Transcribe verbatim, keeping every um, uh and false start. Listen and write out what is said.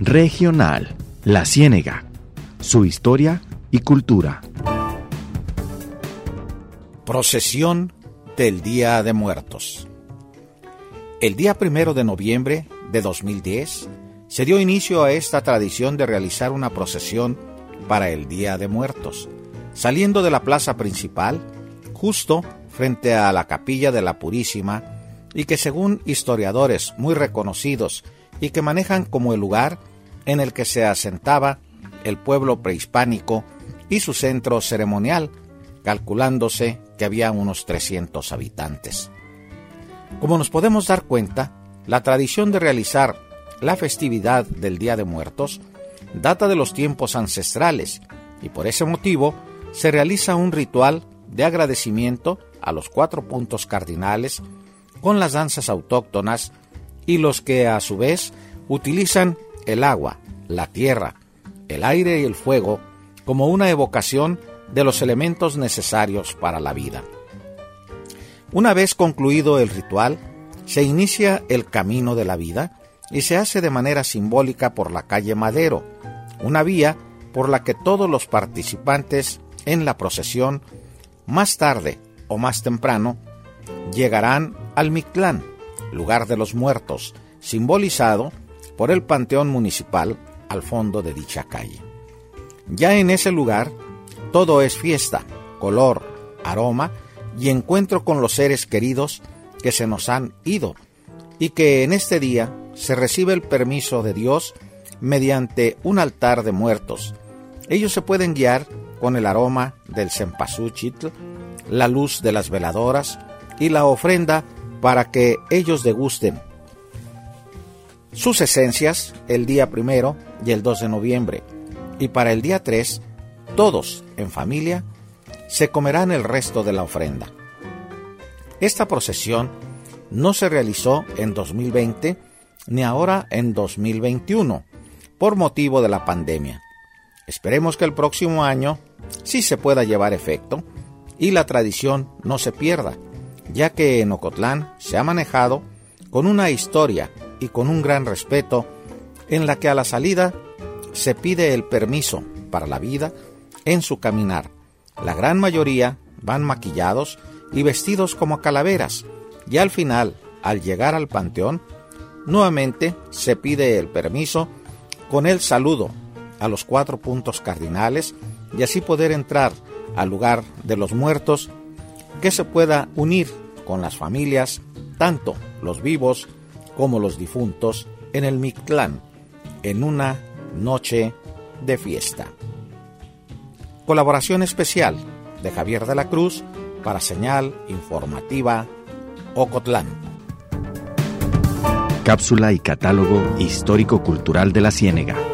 Regional La Ciénega, su historia y cultura. Procesión del Día de Muertos. El día primero de noviembre de dos mil diez se dio inicio a esta tradición de realizar una procesión para el Día de Muertos, saliendo de la plaza principal, justo frente a la Capilla de la Purísima, y que según historiadores muy reconocidos y que manejan como el lugar en el que se asentaba el pueblo prehispánico y su centro ceremonial, calculándose que había unos trescientos habitantes. Como nos podemos dar cuenta, la tradición de realizar la festividad del Día de Muertos data de los tiempos ancestrales y por ese motivo se realiza un ritual de agradecimiento a los cuatro puntos cardinales con las danzas autóctonas y los que a su vez utilizan el agua, la tierra, el aire y el fuego como una evocación de los elementos necesarios para la vida. Una vez concluido el ritual, se inicia el camino de la vida y se hace de manera simbólica por la calle Madero, una vía por la que todos los participantes en la procesión, más tarde o más temprano, llegarán al Mictlán, lugar de los muertos, simbolizado por el panteón municipal al fondo de dicha calle. Ya en ese lugar, todo es fiesta, color, aroma y encuentro con los seres queridos que se nos han ido, y que en este día se recibe el permiso de Dios mediante un altar de muertos. Ellos se pueden guiar con el aroma del cempasúchil, la luz de las veladoras y la ofrenda para que ellos degusten sus esencias el día primero y el dos de noviembre, y para el día tres, todos en familia se comerán el resto de la ofrenda. Esta procesión no se realizó en dos mil veinte ni ahora en dos mil veintiuno por motivo de la pandemia. Esperemos que el próximo año sí se pueda llevar efecto y la tradición no se pierda, ya que en Ocotlán se ha manejado con una historia y con un gran respeto, en la que a la salida se pide el permiso para la vida en su caminar. La gran mayoría van maquillados y vestidos como calaveras, y al final, al llegar al panteón, nuevamente se pide el permiso con el saludo a los cuatro puntos cardinales y así poder entrar al lugar de los muertos, que se pueda unir con las familias, tanto los vivos como los difuntos, en el Mictlán, en una noche de fiesta. Colaboración especial de Javier de la Cruz para Señal Informativa Ocotlán. Cápsula y catálogo histórico-cultural de La Ciénega.